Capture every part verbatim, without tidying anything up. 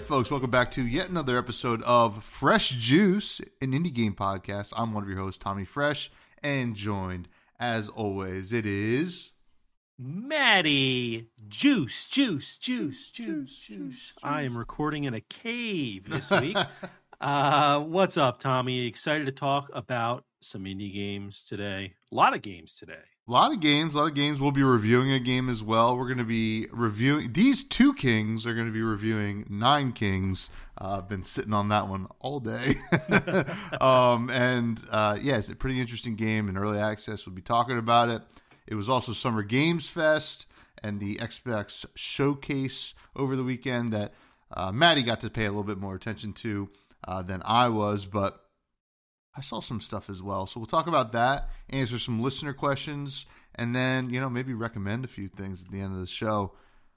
folks, welcome back to yet another episode of Fresh Juice, an indie game podcast. I'm one of your hosts, Tommy Fresh, and joined, as always, it is... Maddie. Juice, juice, juice, juice, juice. I am recording in a cave this week. uh, what's up, Tommy? Excited to talk about some indie games today. A lot of games today. A lot of games, a lot of games. We'll be reviewing a game as well. We're going to be reviewing, these two kings are going to be reviewing Nine Kings. Uh, I've been sitting on that one all day. um, and uh, yeah, it's a pretty interesting game in early access. We'll be talking about it. It was also Summer Games Fest and the Xbox Showcase over the weekend that uh, Maddie got to pay a little bit more attention to uh, than I was, but I saw some stuff as well. So we'll talk about that, answer some listener questions, and then, you know, maybe recommend a few things at the end of the show.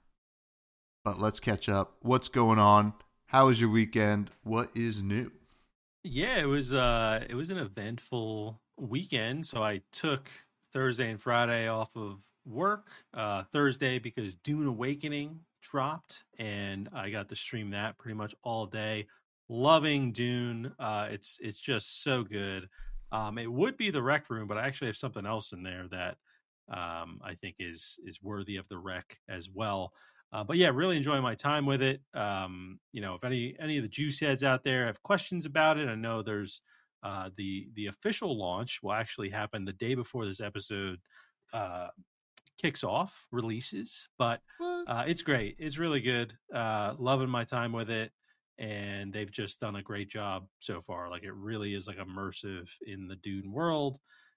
But let's catch up. What's going on? How was your weekend? What is new? Yeah, it was uh it was an eventful weekend. So I took Thursday and Friday off of work. Uh Thursday because Dune Awakening dropped, and I got to stream that pretty much all day. Loving Dune. Uh, it's it's just so good. Um, it would be the rec room, but I actually have something else in there that um, I think is is worthy of the rec as well. Uh, but yeah, really enjoying my time with it. Um, you know, if any any of the juice heads out there have questions about it, I know there's uh, the the official launch will actually happen the day before this episode uh, kicks off, releases. But uh, it's great. It's really good. Uh, loving my time with it. And they've just done a great job so far. Like, it really is like immersive in the Dune world.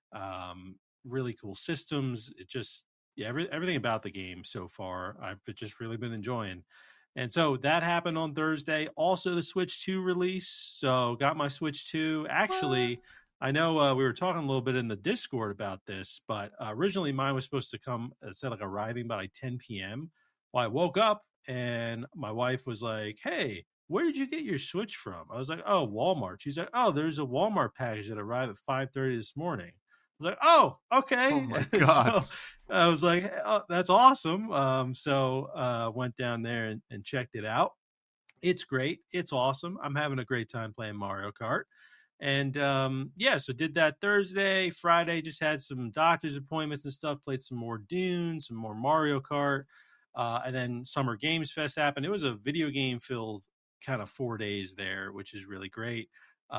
Um, really cool systems. It just, yeah, every, everything about the game so far, I've just really been enjoying. And so that happened on Thursday. Also, the Switch two release. So got my Switch two. Actually, I know uh, we were talking a little bit in the Discord about this, but uh, originally mine was supposed to come, it said like arriving by like ten p.m. Well, I woke up and my wife was like, hey, where did you get your Switch from? I was like, oh, Walmart. She's like, oh, there's a Walmart package that arrived at five thirty this morning. I was like, oh, okay. Oh, my God. So I was like, oh, that's awesome. Um, so uh, went down there and, and checked it out. It's great. It's awesome. I'm having a great time playing Mario Kart. And, um, yeah, so did that Thursday. Friday, just had some doctor's appointments and stuff, played some more Dune, some more Mario Kart. Uh, and then Summer Games Fest happened. It was a video game-filled kind of four days there, which is really great.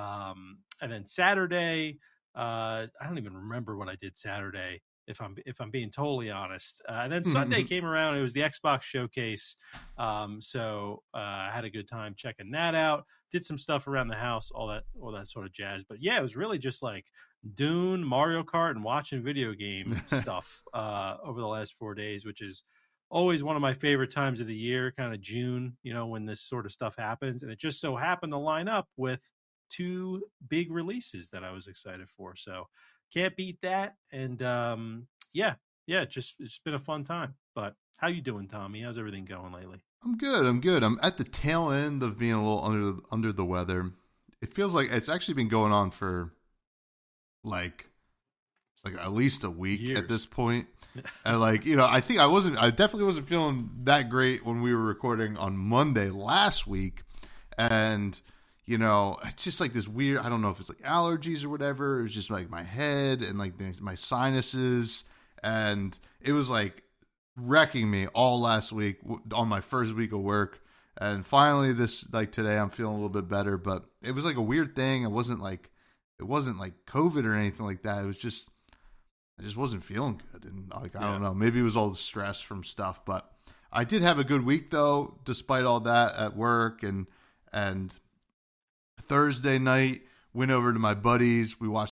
Um, and then Saturday, uh, I don't even remember what I did Saturday, if I'm if I'm being totally honest. Uh, and then Sunday came around. It was the Xbox Showcase, um, so uh, I had a good time checking that out. Did some stuff around the house, all that all that sort of jazz. But yeah, it was really just like Dune, Mario Kart, and watching video game stuff uh, over the last four days, which is always one of my favorite times of the year, kind of June, you know, when this sort of stuff happens. And it just so happened to line up with two big releases that I was excited for. So can't beat that. And um, yeah, yeah, just it's been a fun time. But how you doing, Tommy? How's everything going lately? I'm good. I'm good. I'm at the tail end of being a little under under the weather. It feels like it's actually been going on for like like at least a week Years. At this point. And like, you know, I think I wasn't, I definitely wasn't feeling that great when we were recording on Monday last week. And, you know, it's just like this weird, I don't know if it's like allergies or whatever. It was just like my head and like my sinuses. And it was like wrecking me all last week on my first week of work. And finally this, like today, I'm feeling a little bit better, but it was like a weird thing. It wasn't like, it wasn't like COVID or anything like that. It was just, I just wasn't feeling good. And like, I yeah. don't know, maybe it was all the stress from stuff, but I did have a good week though, despite all that at work. And, and Thursday night went over to my buddies. We watched